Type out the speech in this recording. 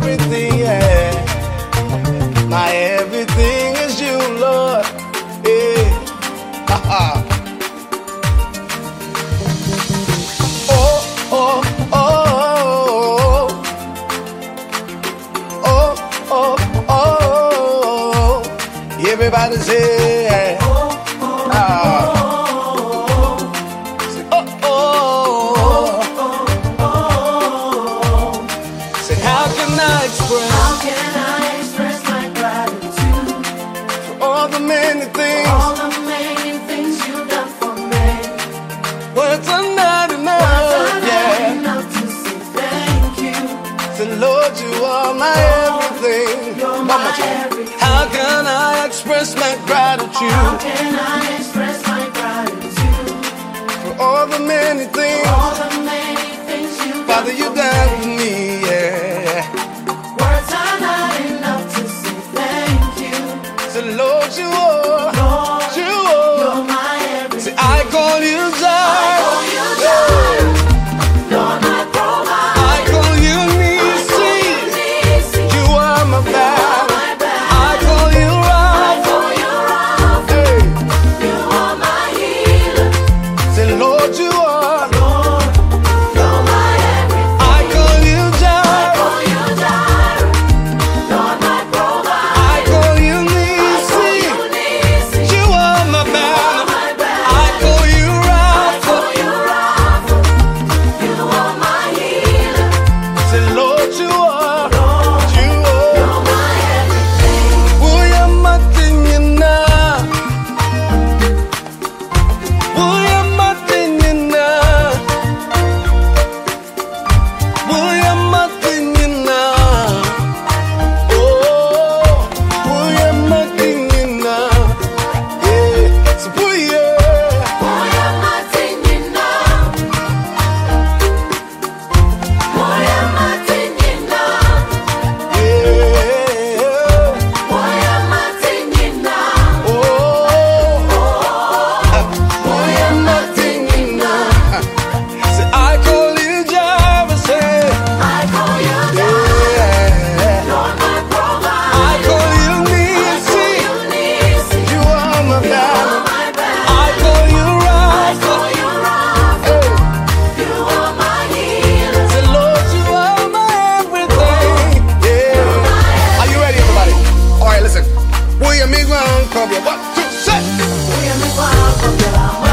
everything, yeah. My everything is you, Lord. Yeah. Ha-ha. Everybody say, say, how can I express my gratitude for all the many things you've done for me? Words are not enough, Enough to say thank you. Say, Lord, you are my everything. You're my everything. How can I express my gratitude? How can I express my gratitude for all the many things you've Father, you done for me, yeah. Words are not enough to say thank you. So Lord, you are, Lord, you're my everything. Say, I call you Jireh. Lord, my provider. I call you Nisi. You are my battle. I call you Rapha. Hey. You are my healer. Say, Lord, you are. Lord, you're my everything. I call you Jireh. Lord, my provider. I call you Nisi. You are my battle. I call you Rapha. You are my healer. Say, Lord, you are. You're my everything. Buya matinyana. Buya matinyana. Buya matinyana. Oh, buya matinyana. Yeah, so buya. Moya matinyina. Moya matinyina. Yeah. Moya matinyina. Oh, buya matinyana. Say, I call you Jireh. Say, I call you yeah. Lord, my provider. I call you Nisi. Nisi. You are my battle. My back. I call you Rapha. You rock. Hey. You are my healer. Say, Lord, you are my everything. Yeah. Are you ready, everybody? All right, listen. William Miguel, come here. 1, 2, 3. Voy a mi cuarto, te amo.